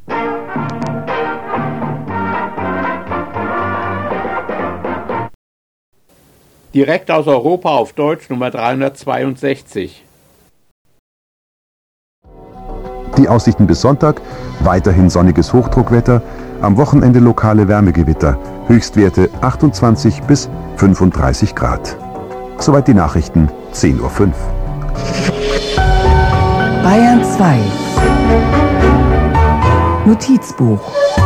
Direkt aus Europa auf Deutsch Nummer 362. Die Aussichten bis Sonntag, weiterhin sonniges Hochdruckwetter, am Wochenende lokale Wärmegewitter, Höchstwerte 28 bis 35 Grad. Soweit die Nachrichten, 10:05 Uhr. Bayern 2 Notizbuch.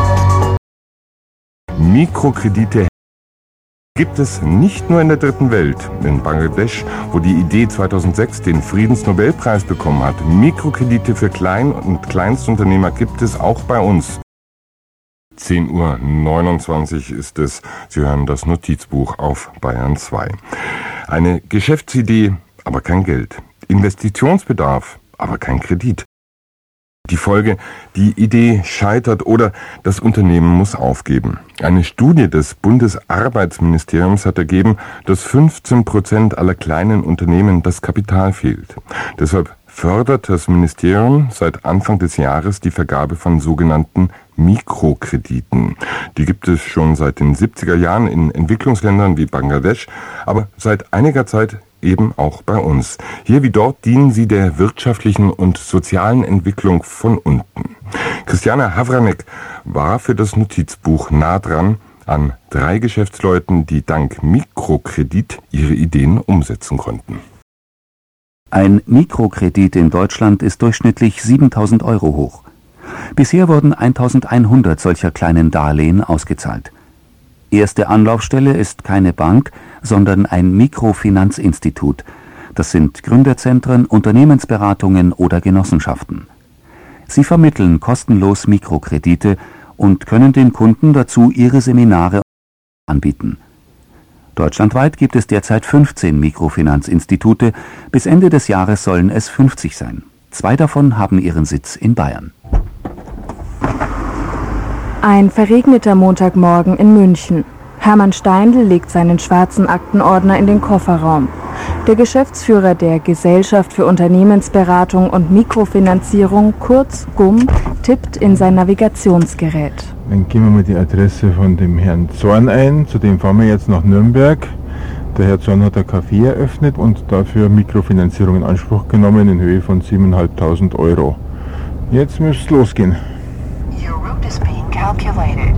Mikrokredite gibt es nicht nur in der dritten Welt. In Bangladesch, wo die Idee 2006 den Friedensnobelpreis bekommen hat. Mikrokredite für Klein- und Kleinstunternehmer gibt es auch bei uns. 10:29 Uhr ist es. Sie hören das Notizbuch auf Bayern 2. Eine Geschäftsidee, aber kein Geld. Investitionsbedarf, aber kein Kredit. Die Folge, die Idee scheitert oder das Unternehmen muss aufgeben. Eine Studie des Bundesarbeitsministeriums hat ergeben, dass 15% aller kleinen Unternehmen das Kapital fehlt. Deshalb fördert das Ministerium seit Anfang des Jahres die Vergabe von sogenannten Mikrokrediten. Die gibt es schon seit den 70er Jahren in Entwicklungsländern wie Bangladesch, aber seit einiger Zeit eben auch bei uns. Hier wie dort dienen sie der wirtschaftlichen und sozialen Entwicklung von unten. Christiane Havranek war für das Notizbuch nah dran an 3 Geschäftsleuten, die dank Mikrokredit ihre Ideen umsetzen konnten. Ein Mikrokredit in Deutschland ist durchschnittlich 7.000 Euro hoch. Bisher wurden 1.100 solcher kleinen Darlehen ausgezahlt. Erste Anlaufstelle ist keine Bank, sondern ein Mikrofinanzinstitut. Das sind Gründerzentren, Unternehmensberatungen oder Genossenschaften. Sie vermitteln kostenlos Mikrokredite und können den Kunden dazu ihre Seminare anbieten. Deutschlandweit gibt es derzeit 15 Mikrofinanzinstitute. Bis Ende des Jahres sollen es 50 sein. 2 davon haben ihren Sitz in Bayern. Ein verregneter Montagmorgen in München. Hermann Steindl legt seinen schwarzen Aktenordner in den Kofferraum. Der Geschäftsführer der Gesellschaft für Unternehmensberatung und Mikrofinanzierung, kurz GUM, tippt in sein Navigationsgerät. Dann geben wir mal die Adresse von dem Herrn Zorn ein. Zu dem fahren wir jetzt nach Nürnberg. Der Herr Zorn hat ein Café eröffnet und dafür Mikrofinanzierung in Anspruch genommen in Höhe von 7.500 Euro. Jetzt müsste es losgehen. Your route is being calculated.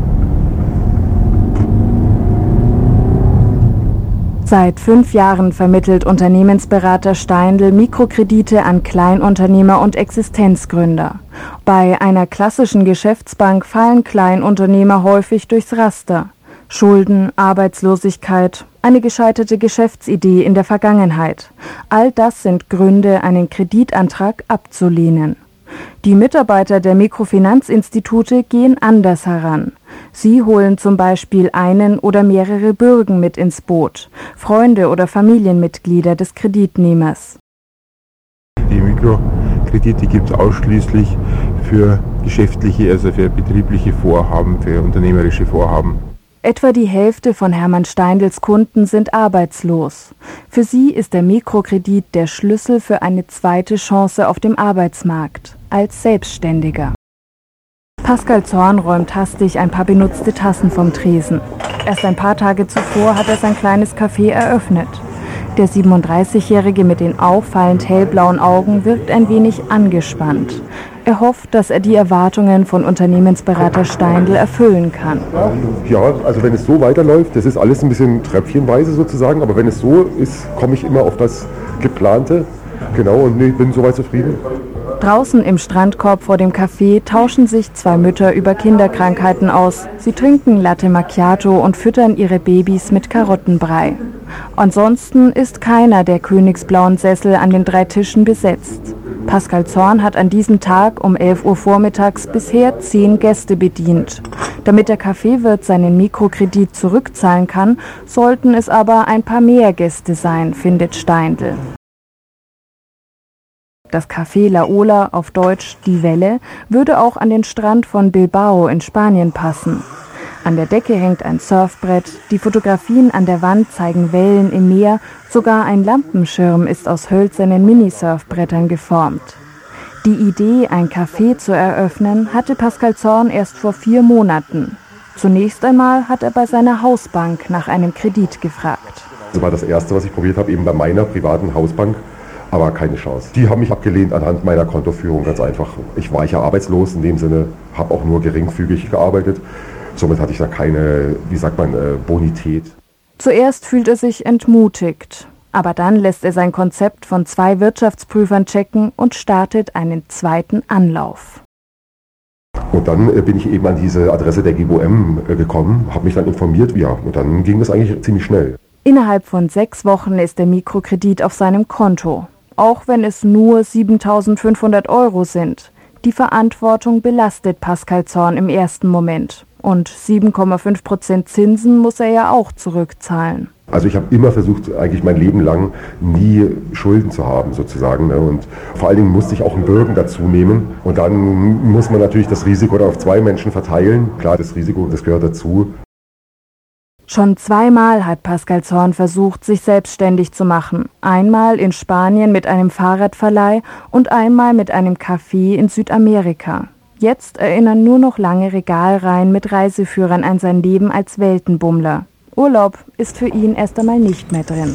Seit 5 Jahren vermittelt Unternehmensberater Steindl Mikrokredite an Kleinunternehmer und Existenzgründer. Bei einer klassischen Geschäftsbank fallen Kleinunternehmer häufig durchs Raster. Schulden, Arbeitslosigkeit, eine gescheiterte Geschäftsidee in der Vergangenheit. All das sind Gründe, einen Kreditantrag abzulehnen. Die Mitarbeiter der Mikrofinanzinstitute gehen anders heran. Sie holen zum Beispiel einen oder mehrere Bürgen mit ins Boot, Freunde oder Familienmitglieder des Kreditnehmers. Die Mikrokredite gibt es ausschließlich für geschäftliche, also für betriebliche Vorhaben, für unternehmerische Vorhaben. Etwa die Hälfte von Hermann Steindls Kunden sind arbeitslos. Für sie ist der Mikrokredit der Schlüssel für eine zweite Chance auf dem Arbeitsmarkt, als Selbstständiger. Pascal Zorn räumt hastig ein paar benutzte Tassen vom Tresen. Erst ein paar Tage zuvor hat er sein kleines Café eröffnet. Der 37-Jährige mit den auffallend hellblauen Augen wirkt ein wenig angespannt. Er hofft, dass er die Erwartungen von Unternehmensberater Steindl erfüllen kann. Ja, also wenn es so weiterläuft, das ist alles ein bisschen tröpfchenweise sozusagen, aber wenn es so ist, komme ich immer auf das Geplante. Genau, und ich bin soweit zufrieden. Draußen im Strandkorb vor dem Café tauschen sich 2 Mütter über Kinderkrankheiten aus. Sie trinken Latte Macchiato und füttern ihre Babys mit Karottenbrei. Ansonsten ist keiner der königsblauen Sessel an den 3 Tischen besetzt. Pascal Zorn hat an diesem Tag um 11 Uhr vormittags bisher 10 Gäste bedient. Damit der Kaffeewirt seinen Mikrokredit zurückzahlen kann, sollten es aber ein paar mehr Gäste sein, findet Steindl. Das Café La Ola, auf Deutsch Die Welle, würde auch an den Strand von Bilbao in Spanien passen. An der Decke hängt ein Surfbrett, die Fotografien an der Wand zeigen Wellen im Meer, sogar ein Lampenschirm ist aus hölzernen Minisurfbrettern geformt. Die Idee, ein Café zu eröffnen, hatte Pascal Zorn erst vor 4 Monaten. Zunächst einmal hat er bei seiner Hausbank nach einem Kredit gefragt. Das war das Erste, was ich probiert habe, eben bei meiner privaten Hausbank, aber keine Chance. Die haben mich abgelehnt anhand meiner Kontoführung, ganz einfach. Ich war ja arbeitslos, in dem Sinne, habe auch nur geringfügig gearbeitet. Somit hatte ich da keine, Bonität. Zuerst fühlt er sich entmutigt. Aber dann lässt er sein Konzept von 2 Wirtschaftsprüfern checken und startet einen zweiten Anlauf. Und dann bin ich eben an diese Adresse der GBOM gekommen, habe mich dann informiert, und dann ging das eigentlich ziemlich schnell. Innerhalb von 6 Wochen ist der Mikrokredit auf seinem Konto, auch wenn es nur 7.500 € sind. Die Verantwortung belastet Pascal Zorn im ersten Moment. Und 7,5% Zinsen muss er ja auch zurückzahlen. Also ich habe immer versucht, eigentlich mein Leben lang nie Schulden zu haben sozusagen. Und vor allen Dingen musste ich auch einen Bürgen dazu nehmen. Und dann muss man natürlich das Risiko auf 2 Menschen verteilen. Klar, das Risiko, das gehört dazu. Schon 2-mal hat Pascal Zorn versucht, sich selbstständig zu machen. Einmal in Spanien mit einem Fahrradverleih und einmal mit einem Café in Südamerika. Jetzt erinnern nur noch lange Regalreihen mit Reiseführern an sein Leben als Weltenbummler. Urlaub ist für ihn erst einmal nicht mehr drin.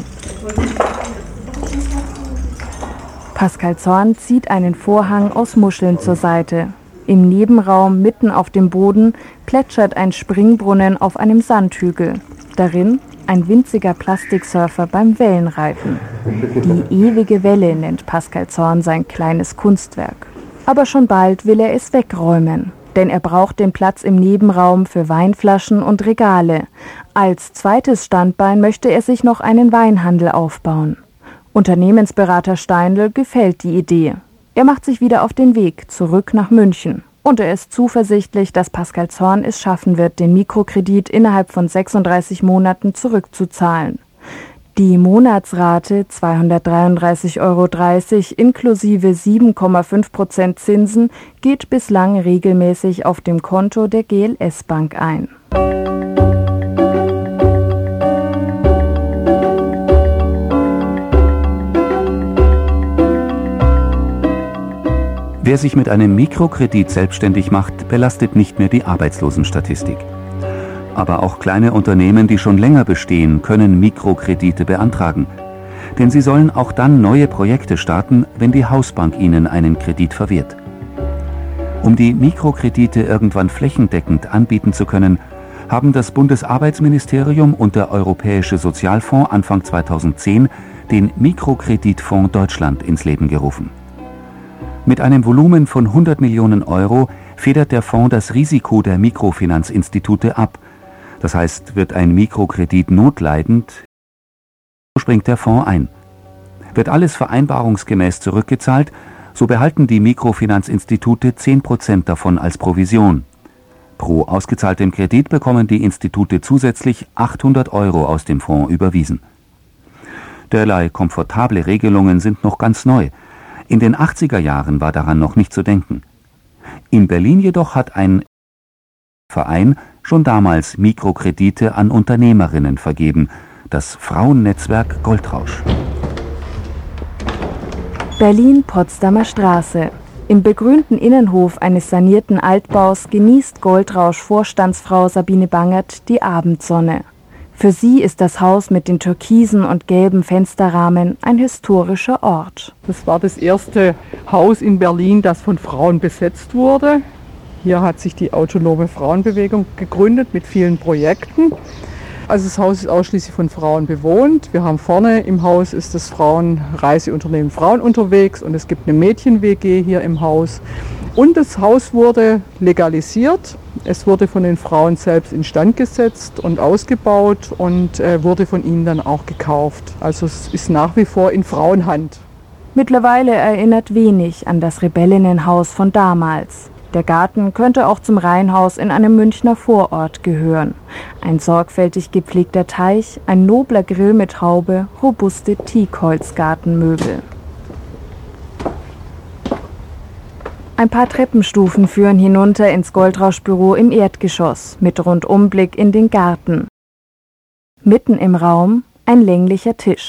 Pascal Zorn zieht einen Vorhang aus Muscheln zur Seite. Im Nebenraum, mitten auf dem Boden, plätschert ein Springbrunnen auf einem Sandhügel. Darin ein winziger Plastiksurfer beim Wellenreiten. Die ewige Welle nennt Pascal Zorn sein kleines Kunstwerk. Aber schon bald will er es wegräumen, denn er braucht den Platz im Nebenraum für Weinflaschen und Regale. Als zweites Standbein möchte er sich noch einen Weinhandel aufbauen. Unternehmensberater Steindl gefällt die Idee. Er macht sich wieder auf den Weg zurück nach München. Und er ist zuversichtlich, dass Pascal Zorn es schaffen wird, den Mikrokredit innerhalb von 36 Monaten zurückzuzahlen. Die Monatsrate 233,30 € inklusive 7,5% Zinsen geht bislang regelmäßig auf dem Konto der GLS Bank ein. Wer sich mit einem Mikrokredit selbstständig macht, belastet nicht mehr die Arbeitslosenstatistik. Aber auch kleine Unternehmen, die schon länger bestehen, können Mikrokredite beantragen. Denn sie sollen auch dann neue Projekte starten, wenn die Hausbank ihnen einen Kredit verwehrt. Um die Mikrokredite irgendwann flächendeckend anbieten zu können, haben das Bundesarbeitsministerium und der Europäische Sozialfonds Anfang 2010 den Mikrokreditfonds Deutschland ins Leben gerufen. Mit einem Volumen von 100 Millionen € federt der Fonds das Risiko der Mikrofinanzinstitute ab. Das heißt, wird ein Mikrokredit notleidend, springt der Fonds ein. Wird alles vereinbarungsgemäß zurückgezahlt, so behalten die Mikrofinanzinstitute 10% davon als Provision. Pro ausgezahltem Kredit bekommen die Institute zusätzlich 800 € aus dem Fonds überwiesen. Derlei komfortable Regelungen sind noch ganz neu. In den 80er Jahren war daran noch nicht zu denken. In Berlin jedoch hat ein Verein schon damals Mikrokredite an Unternehmerinnen vergeben, das Frauennetzwerk Goldrausch. Berlin-Potsdamer Straße. Im begrünten Innenhof eines sanierten Altbaus genießt Goldrausch-Vorstandsfrau Sabine Bangert die Abendsonne. Für sie ist das Haus mit den türkisen und gelben Fensterrahmen ein historischer Ort. Das war das erste Haus in Berlin, das von Frauen besetzt wurde. Hier hat sich die autonome Frauenbewegung gegründet mit vielen Projekten. Also das Haus ist ausschließlich von Frauen bewohnt. Wir haben vorne im Haus ist das Frauenreiseunternehmen Frauen unterwegs und es gibt eine Mädchen-WG hier im Haus. Und das Haus wurde legalisiert. Es wurde von den Frauen selbst instand gesetzt und ausgebaut und wurde von ihnen dann auch gekauft. Also es ist nach wie vor in Frauenhand. Mittlerweile erinnert wenig an das Rebellinnenhaus von damals. Der Garten könnte auch zum Reihenhaus in einem Münchner Vorort gehören. Ein sorgfältig gepflegter Teich, ein nobler Grill mit Haube, robuste Teakholzgartenmöbel. Ein paar Treppenstufen führen hinunter ins Goldrausch-Büro im Erdgeschoss mit Rundumblick in den Garten. Mitten im Raum ein länglicher Tisch.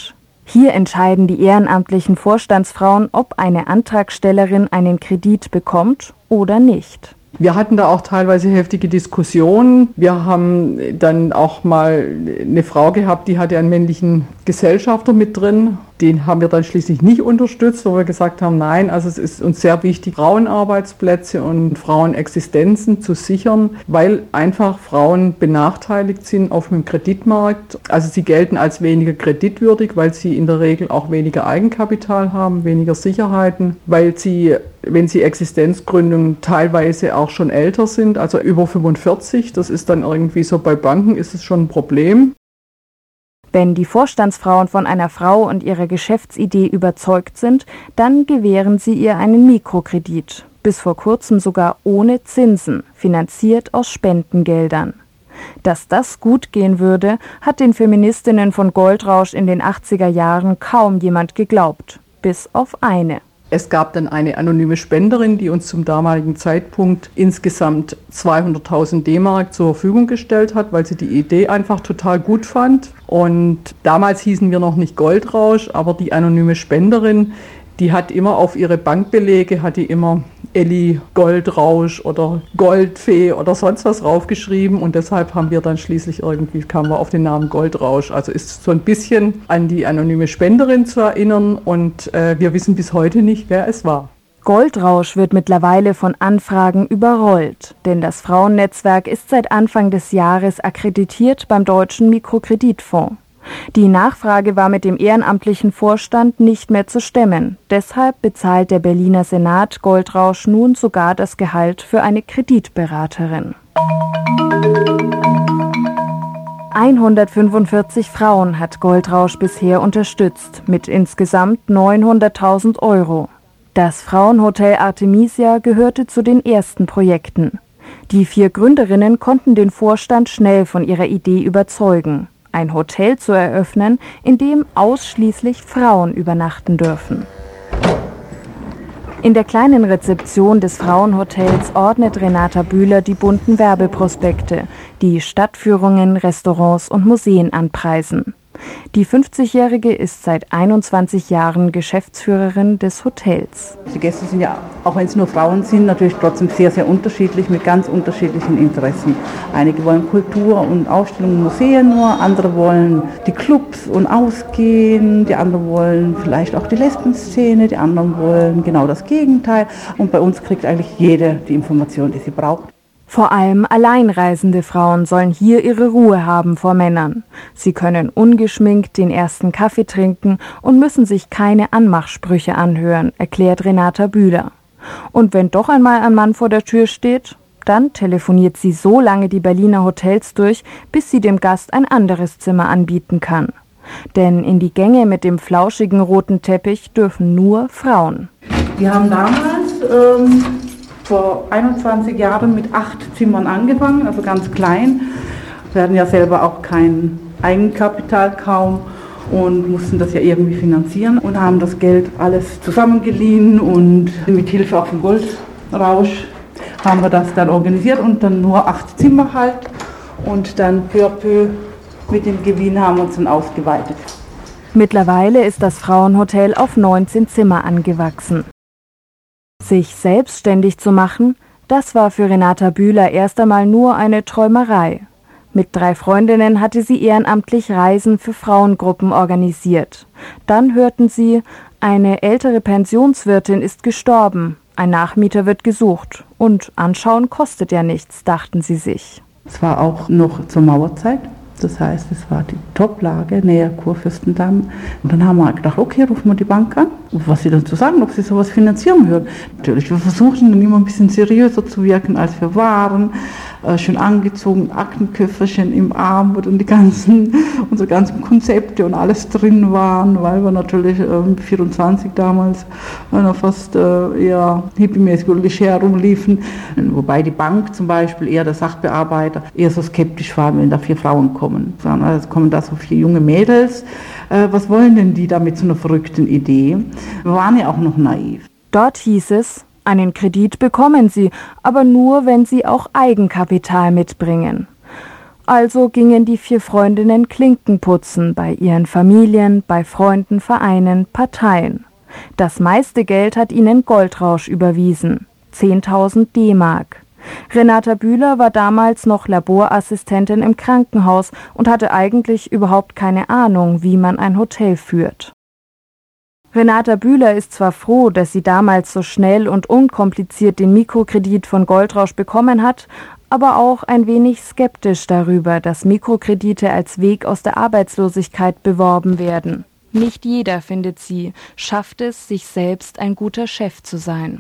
Hier entscheiden die ehrenamtlichen Vorstandsfrauen, ob eine Antragstellerin einen Kredit bekommt oder nicht. Wir hatten da auch teilweise heftige Diskussionen. Wir haben dann auch mal eine Frau gehabt, die hatte einen männlichen Gesellschafter mit drin. Den haben wir dann schließlich nicht unterstützt, wo wir gesagt haben, nein, also es ist uns sehr wichtig, Frauenarbeitsplätze und Frauenexistenzen zu sichern, weil einfach Frauen benachteiligt sind auf dem Kreditmarkt. Also sie gelten als weniger kreditwürdig, weil sie in der Regel auch weniger Eigenkapital haben, weniger Sicherheiten, weil sie, wenn sie Existenzgründungen teilweise auch schon älter sind, also über 45, das ist dann irgendwie so, bei Banken ist es schon ein Problem. Wenn die Vorstandsfrauen von einer Frau und ihrer Geschäftsidee überzeugt sind, dann gewähren sie ihr einen Mikrokredit, bis vor kurzem sogar ohne Zinsen, finanziert aus Spendengeldern. Dass das gut gehen würde, hat den Feministinnen von Goldrausch in den 80er Jahren kaum jemand geglaubt, bis auf eine. Es gab dann eine anonyme Spenderin, die uns zum damaligen Zeitpunkt insgesamt 200.000 D-Mark zur Verfügung gestellt hat, weil sie die Idee einfach total gut fand. Und damals hießen wir noch nicht Goldrausch, aber die anonyme Spenderin, die hat immer auf ihre Bankbelege, hat die immer Elli Goldrausch oder Goldfee oder sonst was draufgeschrieben und deshalb haben wir dann schließlich kamen wir auf den Namen Goldrausch. Also ist so ein bisschen an die anonyme Spenderin zu erinnern und wir wissen bis heute nicht, wer es war. Goldrausch wird mittlerweile von Anfragen überrollt, denn das Frauennetzwerk ist seit Anfang des Jahres akkreditiert beim Deutschen Mikrokreditfonds. Die Nachfrage war mit dem ehrenamtlichen Vorstand nicht mehr zu stemmen. Deshalb bezahlt der Berliner Senat Goldrausch nun sogar das Gehalt für eine Kreditberaterin. 145 Frauen hat Goldrausch bisher unterstützt, mit insgesamt 900.000 €. Das Frauenhotel Artemisia gehörte zu den ersten Projekten. Die 4 Gründerinnen konnten den Vorstand schnell von ihrer Idee überzeugen, ein Hotel zu eröffnen, in dem ausschließlich Frauen übernachten dürfen. In der kleinen Rezeption des Frauenhotels ordnet Renata Bühler die bunten Werbeprospekte, die Stadtführungen, Restaurants und Museen anpreisen. Die 50-Jährige ist seit 21 Jahren Geschäftsführerin des Hotels. Die Gäste sind ja, auch wenn es nur Frauen sind, natürlich trotzdem sehr, sehr unterschiedlich mit ganz unterschiedlichen Interessen. Einige wollen Kultur und Ausstellungen, Museen nur, andere wollen die Clubs und Ausgehen, die anderen wollen vielleicht auch die Lesbenszene, die anderen wollen genau das Gegenteil. Und bei uns kriegt eigentlich jede die Information, die sie braucht. Vor allem alleinreisende Frauen sollen hier ihre Ruhe haben vor Männern. Sie können ungeschminkt den ersten Kaffee trinken und müssen sich keine Anmachsprüche anhören, erklärt Renata Bühler. Und wenn doch einmal ein Mann vor der Tür steht, dann telefoniert sie so lange die Berliner Hotels durch, bis sie dem Gast ein anderes Zimmer anbieten kann. Denn in die Gänge mit dem flauschigen roten Teppich dürfen nur Frauen. Wir haben damals vor 21 Jahren mit 8 Zimmern angefangen, also ganz klein. Wir hatten ja selber auch kein Eigenkapital kaum und mussten das ja irgendwie finanzieren und haben das Geld alles zusammengeliehen und mit Hilfe auch von Goldrausch haben wir das dann organisiert und dann nur 8 Zimmer halt und dann peu à peu mit dem Gewinn haben wir uns dann ausgeweitet. Mittlerweile ist das Frauenhotel auf 19 Zimmer angewachsen. Sich selbstständig zu machen, das war für Renata Bühler erst einmal nur eine Träumerei. Mit 3 Freundinnen hatte sie ehrenamtlich Reisen für Frauengruppen organisiert. Dann hörten sie, eine ältere Pensionswirtin ist gestorben, ein Nachmieter wird gesucht und anschauen kostet ja nichts, dachten sie sich. Es war auch noch zur Mauerzeit. Das heißt, es war die Top-Lage, näher Kurfürstendamm. Und dann haben wir gedacht, okay, rufen wir die Bank an. Was sie dann zu sagen, ob sie sowas finanzieren würden. Natürlich, wir versuchen dann immer ein bisschen seriöser zu wirken, als wir waren. Schön angezogen, Aktenköfferchen im Arm und unsere ganzen Konzepte und alles drin waren, weil wir natürlich 24 damals noch fast eher hippiemäßig oder leger rumliefen. Wobei die Bank zum Beispiel, eher der Sachbearbeiter, eher so skeptisch war, wenn da 4 Frauen kommen. Jetzt kommen da so 4 junge Mädels. Was wollen denn die da mit so einer verrückten Idee? Wir waren ja auch noch naiv. Dort hieß es, einen Kredit bekommen Sie, aber nur, wenn Sie auch Eigenkapital mitbringen. Also gingen die 4 Freundinnen Klinken putzen bei ihren Familien, bei Freunden, Vereinen, Parteien. Das meiste Geld hat ihnen Goldrausch überwiesen, 10.000 D-Mark. Renata Bühler war damals noch Laborassistentin im Krankenhaus und hatte eigentlich überhaupt keine Ahnung, wie man ein Hotel führt. Renata Bühler ist zwar froh, dass sie damals so schnell und unkompliziert den Mikrokredit von Goldrausch bekommen hat, aber auch ein wenig skeptisch darüber, dass Mikrokredite als Weg aus der Arbeitslosigkeit beworben werden. Nicht jeder, findet sie, schafft es, sich selbst ein guter Chef zu sein.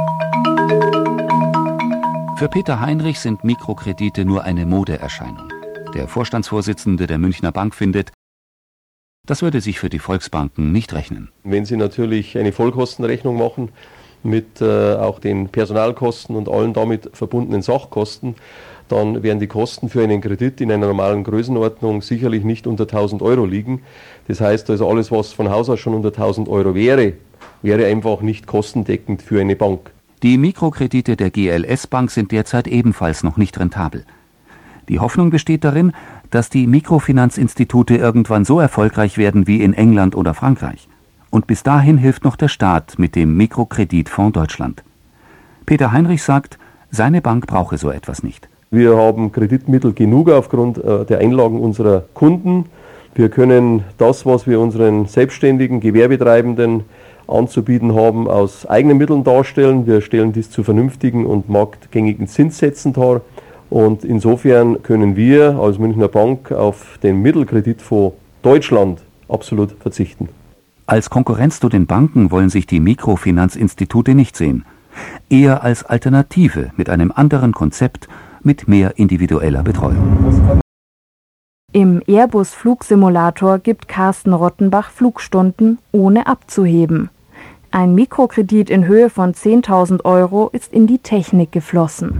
Für Peter Heinrich sind Mikrokredite nur eine Modeerscheinung. Der Vorstandsvorsitzende der Münchner Bank findet, das würde sich für die Volksbanken nicht rechnen. Wenn Sie natürlich eine Vollkostenrechnung machen mit auch den Personalkosten und allen damit verbundenen Sachkosten, dann werden die Kosten für einen Kredit in einer normalen Größenordnung sicherlich nicht unter 1.000 Euro liegen. Das heißt also, alles, was von Haus aus schon unter 1.000 Euro wäre einfach nicht kostendeckend für eine Bank. Die Mikrokredite der GLS Bank sind derzeit ebenfalls noch nicht rentabel. Die Hoffnung besteht darin, dass die Mikrofinanzinstitute irgendwann so erfolgreich werden wie in England oder Frankreich. Und bis dahin hilft noch der Staat mit dem Mikrokreditfonds Deutschland. Peter Heinrich sagt, seine Bank brauche so etwas nicht. Wir haben Kreditmittel genug aufgrund der Einlagen unserer Kunden. Wir können das, was wir unseren selbstständigen Gewerbetreibenden anzubieten haben, aus eigenen Mitteln darstellen. Wir stellen dies zu vernünftigen und marktgängigen Zinssätzen dar. Und insofern können wir als Münchner Bank auf den Mittelkreditfonds Deutschland absolut verzichten. Als Konkurrenz zu den Banken wollen sich die Mikrofinanzinstitute nicht sehen. Eher als Alternative mit einem anderen Konzept, mit mehr individueller Betreuung. Im Airbus-Flugsimulator gibt Carsten Rottenbach Flugstunden ohne abzuheben. Ein Mikrokredit in Höhe von 10.000 Euro ist in die Technik geflossen.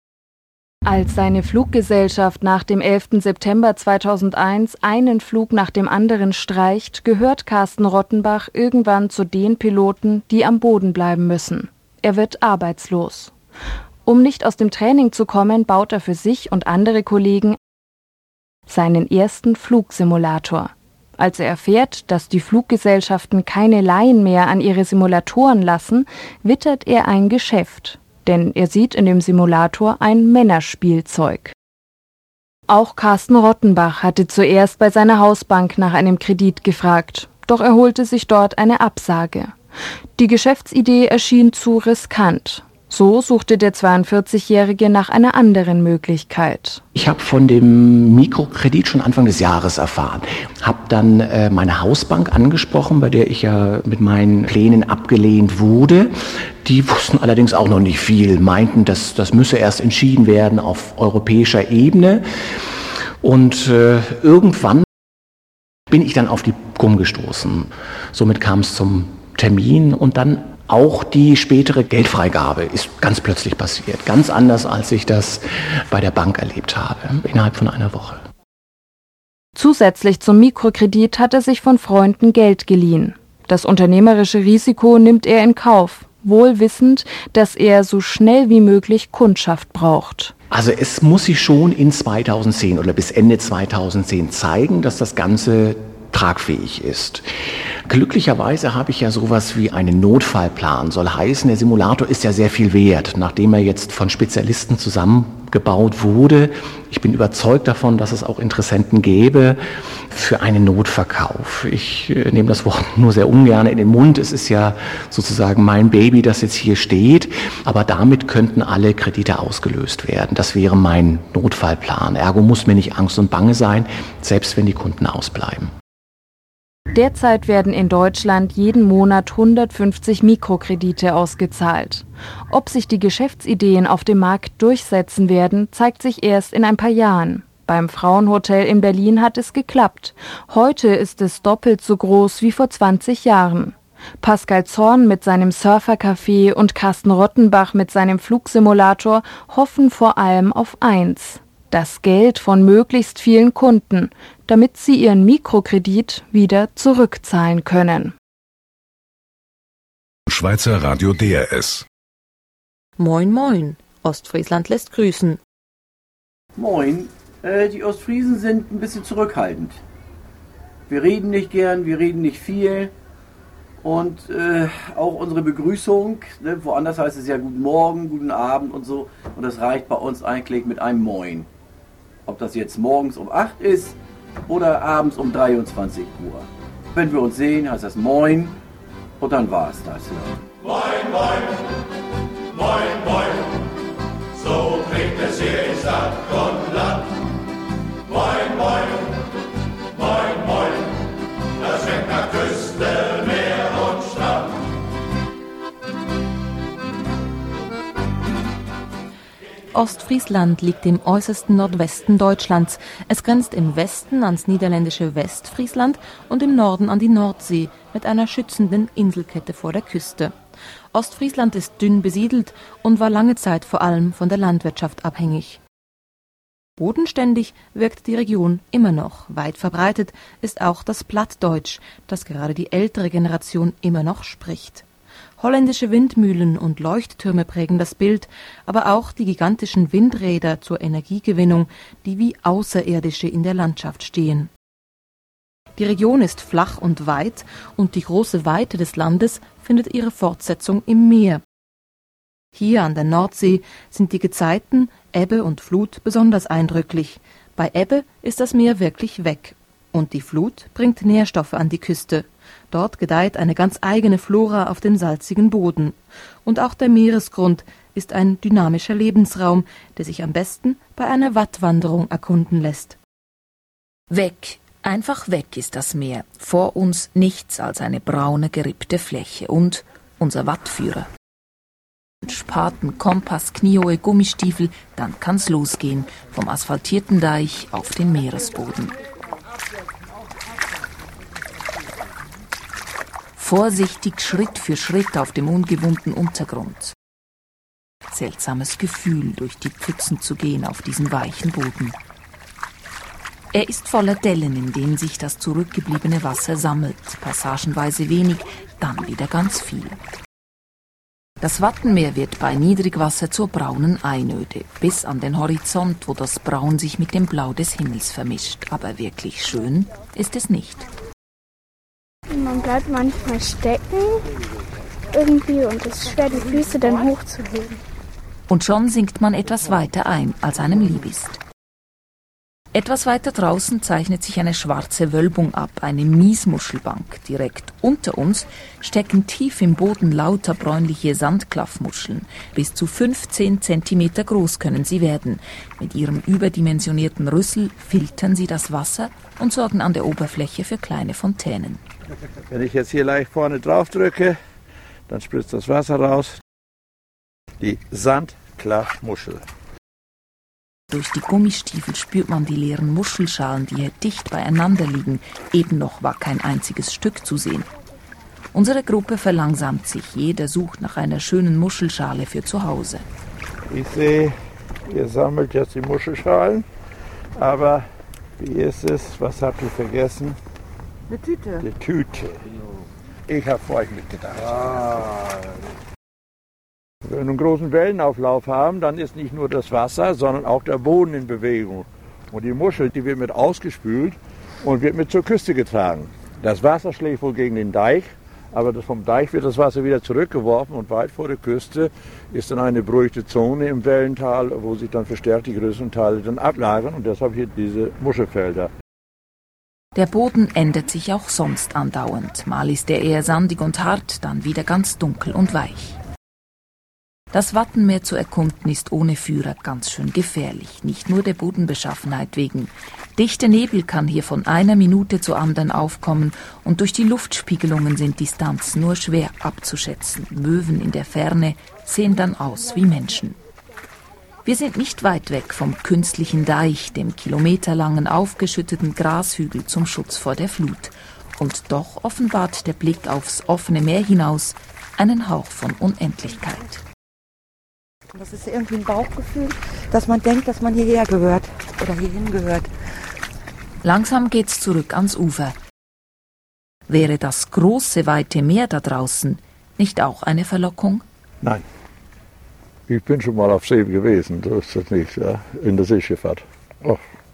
Als seine Fluggesellschaft nach dem 11. September 2001 einen Flug nach dem anderen streicht, gehört Carsten Rottenbach irgendwann zu den Piloten, die am Boden bleiben müssen. Er wird arbeitslos. Um nicht aus dem Training zu kommen, baut er für sich und andere Kollegen seinen ersten Flugsimulator. Als er erfährt, dass die Fluggesellschaften keine Laien mehr an ihre Simulatoren lassen, wittert er ein Geschäft. Denn er sieht in dem Simulator ein Männerspielzeug. Auch Carsten Rottenbach hatte zuerst bei seiner Hausbank nach einem Kredit gefragt, doch er holte sich dort eine Absage. Die Geschäftsidee erschien zu riskant. So suchte der 42-Jährige nach einer anderen Möglichkeit. Ich habe von dem Mikrokredit schon Anfang des Jahres erfahren. Habe dann meine Hausbank angesprochen, bei der ich ja mit meinen Plänen abgelehnt wurde. Die wussten allerdings auch noch nicht viel, meinten, dass das müsse erst entschieden werden auf europäischer Ebene. Und irgendwann bin ich dann auf die GUM gestoßen. Somit kam es zum Termin und dann auch die spätere Geldfreigabe ist ganz plötzlich passiert. Ganz anders, als ich das bei der Bank erlebt habe, innerhalb von einer Woche. Zusätzlich zum Mikrokredit hat er sich von Freunden Geld geliehen. Das unternehmerische Risiko nimmt er in Kauf, wohl wissend, dass er so schnell wie möglich Kundschaft braucht. Also es muss sich schon in 2010 oder bis Ende 2010 zeigen, dass das Ganze tragfähig ist. Glücklicherweise habe ich ja sowas wie einen Notfallplan. Soll heißen, der Simulator ist ja sehr viel wert, nachdem er jetzt von Spezialisten zusammengebaut wurde. Ich bin überzeugt davon, dass es auch Interessenten gäbe für einen Notverkauf. Ich nehme das Wort nur sehr ungern in den Mund. Es ist ja sozusagen mein Baby, das jetzt hier steht. Aber damit könnten alle Kredite ausgelöst werden. Das wäre mein Notfallplan. Ergo muss mir nicht Angst und Bange sein, selbst wenn die Kunden ausbleiben. Derzeit werden in Deutschland jeden Monat 150 Mikrokredite ausgezahlt. Ob sich die Geschäftsideen auf dem Markt durchsetzen werden, zeigt sich erst in ein paar Jahren. Beim Frauenhotel in Berlin hat es geklappt. Heute ist es doppelt so groß wie vor 20 Jahren. Pascal Zorn mit seinem Surfercafé und Carsten Rottenbach mit seinem Flugsimulator hoffen vor allem auf eins: das Geld von möglichst vielen Kunden, damit sie ihren Mikrokredit wieder zurückzahlen können. Schweizer Radio DRS. Moin Moin, Ostfriesland lässt grüßen. Moin, Die Ostfriesen sind ein bisschen zurückhaltend. Wir reden nicht gern, wir reden nicht viel. Und auch unsere Begrüßung, ne, woanders heißt es ja guten Morgen, guten Abend und so. Und das reicht bei uns eigentlich mit einem Moin. Ob das jetzt morgens um 8 ist oder abends um 23 Uhr. Wenn wir uns sehen, heißt das Moin und dann war es das. Ja. Moin, moin, moin, moin, so klingt es hier in Stadt und Land. Moin, moin, moin, moin, das schmeckt nach Küste, Meer und Strand. Ostfriesland liegt im äußersten Nordwesten Deutschlands. Es grenzt im Westen ans niederländische Westfriesland und im Norden an die Nordsee mit einer schützenden Inselkette vor der Küste. Ostfriesland ist dünn besiedelt und war lange Zeit vor allem von der Landwirtschaft abhängig. Bodenständig wirkt die Region immer noch. Weit verbreitet ist auch das Plattdeutsch, das gerade die ältere Generation immer noch spricht. Holländische Windmühlen und Leuchttürme prägen das Bild, aber auch die gigantischen Windräder zur Energiegewinnung, die wie Außerirdische in der Landschaft stehen. Die Region ist flach und weit und die große Weite des Landes findet ihre Fortsetzung im Meer. Hier an der Nordsee sind die Gezeiten Ebbe und Flut besonders eindrücklich. Bei Ebbe ist das Meer wirklich weg. Und die Flut bringt Nährstoffe an die Küste. Dort gedeiht eine ganz eigene Flora auf dem salzigen Boden. Und auch der Meeresgrund ist ein dynamischer Lebensraum, der sich am besten bei einer Wattwanderung erkunden lässt. Weg, einfach weg ist das Meer. Vor uns nichts als eine braune, gerippte Fläche und unser Wattführer. Spaten, Kompass, kniehohe Gummistiefel, dann kann's losgehen. Vom asphaltierten Deich auf den Meeresboden. Vorsichtig Schritt für Schritt auf dem ungewohnten Untergrund. Seltsames Gefühl, durch die Pfützen zu gehen auf diesem weichen Boden. Er ist voller Dellen, in denen sich das zurückgebliebene Wasser sammelt. Passagenweise wenig, dann wieder ganz viel. Das Wattenmeer wird bei Niedrigwasser zur braunen Einöde, bis an den Horizont, wo das Braun sich mit dem Blau des Himmels vermischt. Aber wirklich schön ist es nicht. Man bleibt manchmal stecken irgendwie und es ist schwer, die Füße dann hochzuheben. Und schon sinkt man etwas weiter ein, als einem lieb ist. Etwas weiter draußen zeichnet sich eine schwarze Wölbung ab, eine Miesmuschelbank. Direkt unter uns stecken tief im Boden lauter bräunliche Sandklaffmuscheln. Bis zu 15 Zentimeter groß können sie werden. Mit ihrem überdimensionierten Rüssel filtern sie das Wasser und sorgen an der Oberfläche für kleine Fontänen. Wenn ich jetzt hier leicht vorne drauf drücke, dann spritzt das Wasser raus. Die Sandklaffmuschel. Durch die Gummistiefel spürt man die leeren Muschelschalen, die hier dicht beieinander liegen. Eben noch war kein einziges Stück zu sehen. Unsere Gruppe verlangsamt sich. Jeder sucht nach einer schönen Muschelschale für zu Hause. Ich sehe, ihr sammelt jetzt die Muschelschalen. Aber wie ist es? Was habt ihr vergessen? Eine Tüte. Die Tüte. Ich habe vor euch mitgedacht. Wenn wir einen großen Wellenauflauf haben, dann ist nicht nur das Wasser, sondern auch der Boden in Bewegung. Und die Muschel, die wird mit ausgespült und wird mit zur Küste getragen. Das Wasser schlägt wohl gegen den Deich, aber vom Deich wird das Wasser wieder zurückgeworfen und weit vor der Küste ist dann eine beruhigte Zone im Wellental, wo sich dann verstärkt die größeren Teile dann ablagern und deshalb hier diese Muschelfelder. Der Boden ändert sich auch sonst andauernd. Mal ist er eher sandig und hart, dann wieder ganz dunkel und weich. Das Wattenmeer zu erkunden ist ohne Führer ganz schön gefährlich, nicht nur der Bodenbeschaffenheit wegen. Dichter Nebel kann hier von einer Minute zur anderen aufkommen und durch die Luftspiegelungen sind Distanzen nur schwer abzuschätzen. Möwen in der Ferne sehen dann aus wie Menschen. Wir sind nicht weit weg vom künstlichen Deich, dem kilometerlangen aufgeschütteten Grashügel zum Schutz vor der Flut. Und doch offenbart der Blick aufs offene Meer hinaus einen Hauch von Unendlichkeit. Das ist irgendwie ein Bauchgefühl, dass man denkt, dass man hierher gehört oder hierhin gehört. Langsam geht's zurück ans Ufer. Wäre das große, weite Meer da draußen nicht auch eine Verlockung? Nein. Ich bin schon mal auf See gewesen, so ist das nicht, ja, in der Seeschifffahrt. Oh,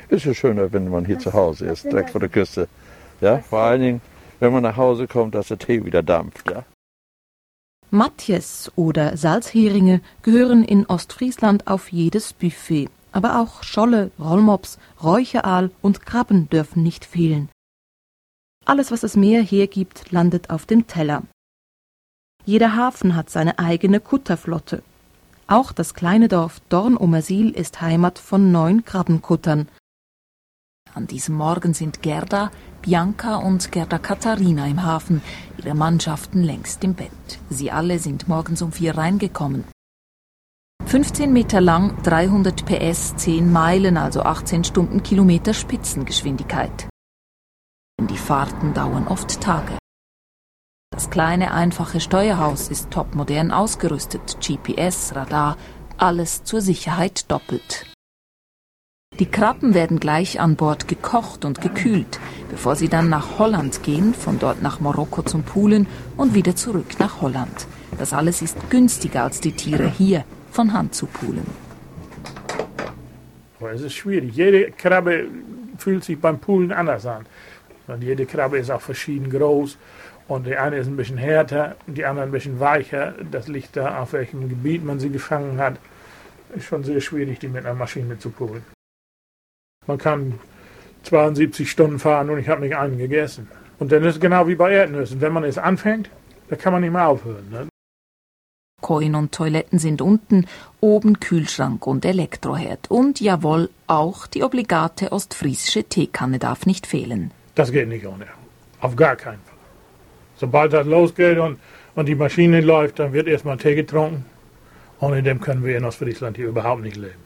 ist es schöner, wenn man hier zu Hause ist, direkt vor der Küste. Ja, vor allen Dingen, wenn man nach Hause kommt, dass der Tee wieder dampft. Ja. Matjes oder Salzheringe gehören in Ostfriesland auf jedes Buffet. Aber auch Scholle, Rollmops, Räucheraal und Krabben dürfen nicht fehlen. Alles, was das Meer hergibt, landet auf dem Teller. Jeder Hafen hat seine eigene Kutterflotte. Auch das kleine Dorf Dorn-Omersiel ist Heimat von 9 Krabbenkuttern. An diesem Morgen sind Gerda, Bianca und Gerda Katharina im Hafen, ihre Mannschaften längst im Bett. Sie alle sind morgens um 4 reingekommen. 15 Meter lang, 300 PS, 10 Meilen, also 18 Stundenkilometer Spitzengeschwindigkeit. Die Fahrten dauern oft Tage. Das kleine, einfache Steuerhaus ist topmodern ausgerüstet, GPS, Radar, alles zur Sicherheit doppelt. Die Krabben werden gleich an Bord gekocht und gekühlt, bevor sie dann nach Holland gehen, von dort nach Marokko zum Poolen und wieder zurück nach Holland. Das alles ist günstiger als die Tiere hier von Hand zu poolen. Es ist schwierig. Jede Krabbe fühlt sich beim Poolen anders an. Und jede Krabbe ist auch verschieden groß. Und die eine ist ein bisschen härter, die andere ein bisschen weicher. Das liegt da, auf welchem Gebiet man sie gefangen hat. Ist schon sehr schwierig, die mit einer Maschine zu poolen. Man kann 72 Stunden fahren und ich habe nicht einen gegessen. Und dann ist es genau wie bei Erdnüssen. Wenn man es anfängt, dann kann man nicht mehr aufhören. Ne? Kojen und Toiletten sind unten, oben Kühlschrank und Elektroherd. Und jawohl, auch die obligate ostfriesische Teekanne darf nicht fehlen. Das geht nicht ohne. Auf gar keinen Fall. Sobald das losgeht und die Maschine läuft, dann wird erstmal Tee getrunken. Ohne dem können wir in Ostfriesland hier überhaupt nicht leben.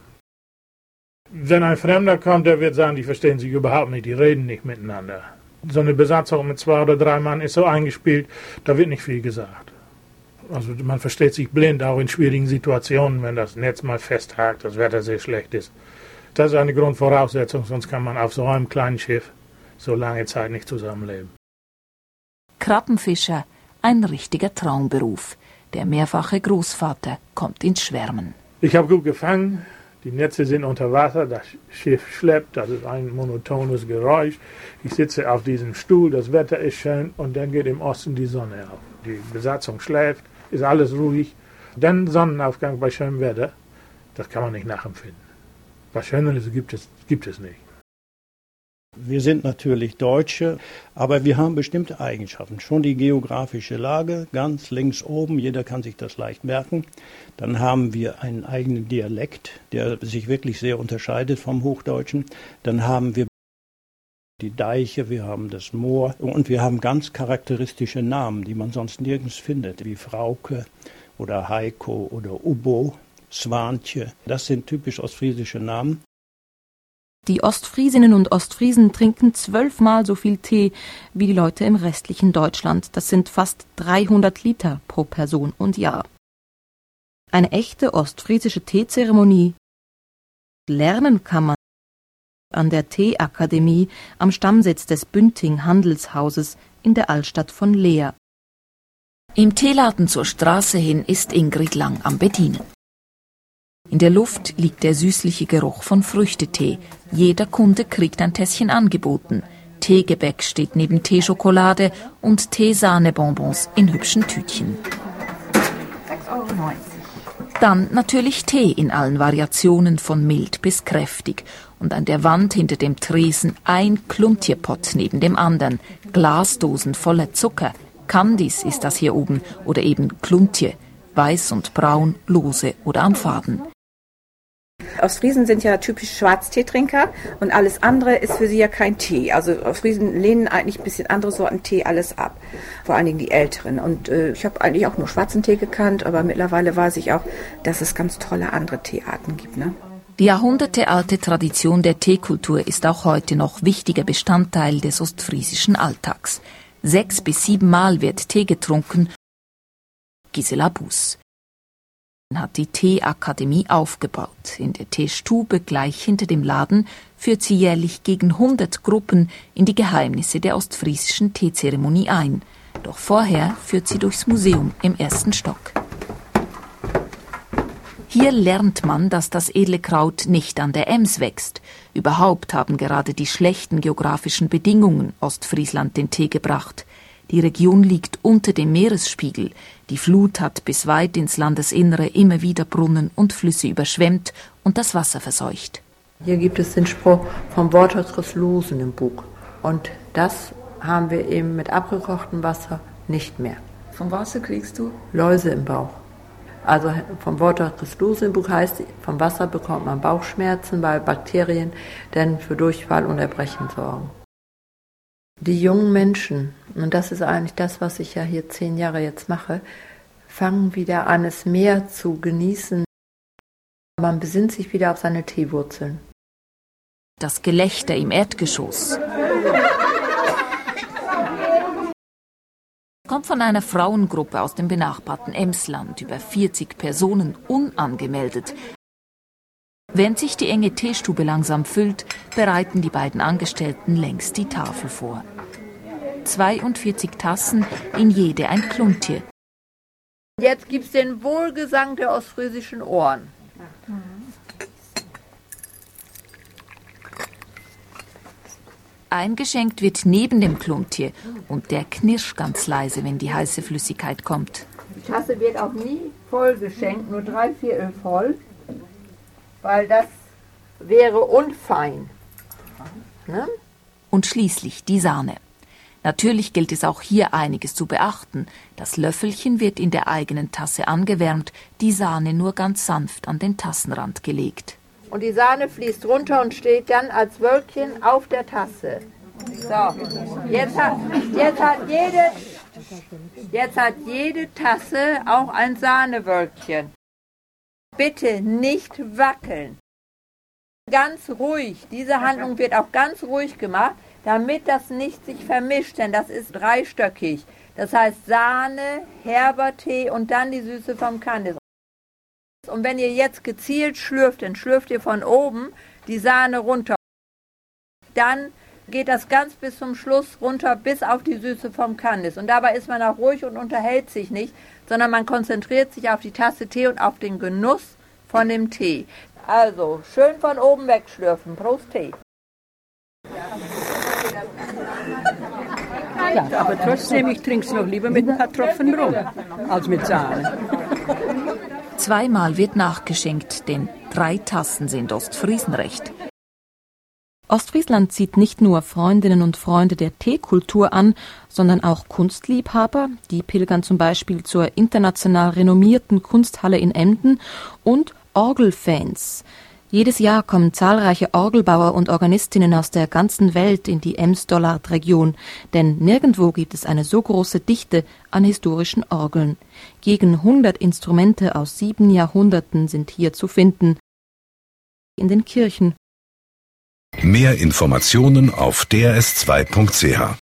Wenn ein Fremder kommt, der wird sagen, die verstehen sich überhaupt nicht, die reden nicht miteinander. So eine Besatzung mit 2 oder 3 Mann ist so eingespielt, da wird nicht viel gesagt. Also man versteht sich blind, auch in schwierigen Situationen, wenn das Netz mal festhakt, das Wetter sehr schlecht ist. Das ist eine Grundvoraussetzung, sonst kann man auf so einem kleinen Schiff so lange Zeit nicht zusammenleben. Krabbenfischer, ein richtiger Traumberuf. Der mehrfache Großvater kommt ins Schwärmen. Ich habe gut gefangen, die Netze sind unter Wasser, das Schiff schleppt, das ist ein monotones Geräusch. Ich sitze auf diesem Stuhl, das Wetter ist schön und dann geht im Osten die Sonne auf. Die Besatzung schläft, ist alles ruhig. Dann Sonnenaufgang bei schönem Wetter, das kann man nicht nachempfinden. Was Schöneres gibt es nicht. Wir sind natürlich Deutsche, aber wir haben bestimmte Eigenschaften. Schon die geografische Lage, ganz links oben, jeder kann sich das leicht merken. Dann haben wir einen eigenen Dialekt, der sich wirklich sehr unterscheidet vom Hochdeutschen. Dann haben wir die Deiche, wir haben das Moor und wir haben ganz charakteristische Namen, die man sonst nirgends findet, wie Frauke oder Heiko oder Ubbo, Swantje. Das sind typisch ostfriesische Namen. Die Ostfriesinnen und Ostfriesen trinken 12-mal so viel Tee wie die Leute im restlichen Deutschland. Das sind fast 300 Liter pro Person und Jahr. Eine echte ostfriesische Teezeremonie. Lernen kann man an der Teeakademie am Stammsitz des Bünding Handelshauses in der Altstadt von Leer. Im Teeladen zur Straße hin ist Ingrid Lang am Bedienen. In der Luft liegt der süßliche Geruch von Früchtetee. Jeder Kunde kriegt ein Tässchen angeboten. Teegebäck steht neben Teeschokolade und Teesahnebonbons in hübschen Tütchen. 6,90 €. Dann natürlich Tee in allen Variationen von mild bis kräftig. Und an der Wand hinter dem Tresen ein Kluntierpott neben dem anderen. Glasdosen voller Zucker. Candies ist das hier oben oder eben Kluntje. Weiß und braun, lose oder am Faden. Ostfriesen sind ja typisch Schwarzteetrinker und alles andere ist für sie ja kein Tee. Also Ostfriesen lehnen eigentlich ein bisschen andere Sorten Tee alles ab. Vor allen Dingen die Älteren. Und ich habe eigentlich auch nur schwarzen Tee gekannt, aber mittlerweile weiß ich auch, dass es ganz tolle andere Teearten gibt. Ne? Die jahrhundertealte Tradition der Teekultur ist auch heute noch wichtiger Bestandteil des ostfriesischen Alltags. 6 bis 7 Mal wird Tee getrunken. Gisela Bus hat die Teeakademie aufgebaut. In der Teestube gleich hinter dem Laden führt sie jährlich gegen 100 Gruppen in die Geheimnisse der ostfriesischen Teezeremonie ein. Doch vorher führt sie durchs Museum im 1. Stock. Hier lernt man, dass das edle Kraut nicht an der Ems wächst. Überhaupt haben gerade die schlechten geografischen Bedingungen Ostfriesland den Tee gebracht. Die Region liegt unter dem Meeresspiegel. Die Flut hat bis weit ins Landesinnere immer wieder Brunnen und Flüsse überschwemmt und das Wasser verseucht. Hier gibt es den Spruch vom Worterkriss Losen im Bug. Und das haben wir eben mit abgekochtem Wasser nicht mehr. Vom Wasser kriegst du? Läuse im Bauch. Also vom Worterkriss Losen im Bug heißt, vom Wasser bekommt man Bauchschmerzen, weil Bakterien dann für Durchfall und Erbrechen sorgen. Die jungen Menschen, und das ist eigentlich das, was ich ja hier 10 Jahre jetzt mache, fangen wieder an, das Meer zu genießen. Man besinnt sich wieder auf seine Teewurzeln. Das Gelächter im Erdgeschoss kommt von einer Frauengruppe aus dem benachbarten Emsland, über 40 Personen unangemeldet. Während sich die enge Teestube langsam füllt, bereiten die beiden Angestellten längst die Tafel vor. 42 Tassen, in jede ein Klumptier. Jetzt gibt's den Wohlgesang der ostfriesischen Ohren. Eingeschenkt wird neben dem Klumptier und der knirscht ganz leise, wenn die heiße Flüssigkeit kommt. Die Tasse wird auch nie voll geschenkt, nur 3/4 voll, weil das wäre unfein. Ne? Und schließlich die Sahne. Natürlich gilt es auch hier einiges zu beachten. Das Löffelchen wird in der eigenen Tasse angewärmt, die Sahne nur ganz sanft an den Tassenrand gelegt. Und die Sahne fließt runter und steht dann als Wölkchen auf der Tasse. So, jetzt hat jede Tasse auch ein Sahnewölkchen. Bitte nicht wackeln. Ganz ruhig. Diese Handlung wird auch ganz ruhig gemacht, damit das nicht sich vermischt, denn das ist dreistöckig. Das heißt Sahne, herber Tee und dann die Süße vom Kandis. Und wenn ihr jetzt gezielt schlürft, dann schlürft ihr von oben die Sahne runter. Dann geht das ganz bis zum Schluss runter, bis auf die Süße vom Kandis. Und dabei ist man auch ruhig und unterhält sich nicht, sondern man konzentriert sich auf die Tasse Tee und auf den Genuss von dem Tee. Also, schön von oben wegschlürfen. Prost Tee. Ja, aber trotzdem, ich trinke es noch lieber mit ein paar Tropfen rum, als mit Sahne. Zweimal wird nachgeschenkt, denn 3 Tassen sind Ostfriesenrecht. Ostfriesland zieht nicht nur Freundinnen und Freunde der Teekultur an, sondern auch Kunstliebhaber, die pilgern zum Beispiel zur international renommierten Kunsthalle in Emden, und Orgelfans. Jedes Jahr kommen zahlreiche Orgelbauer und Organistinnen aus der ganzen Welt in die Ems-Dollard-Region, denn nirgendwo gibt es eine so große Dichte an historischen Orgeln. Gegen 100 Instrumente aus 7 Jahrhunderten sind hier zu finden. In den Kirchen. Mehr Informationen auf drs2.ch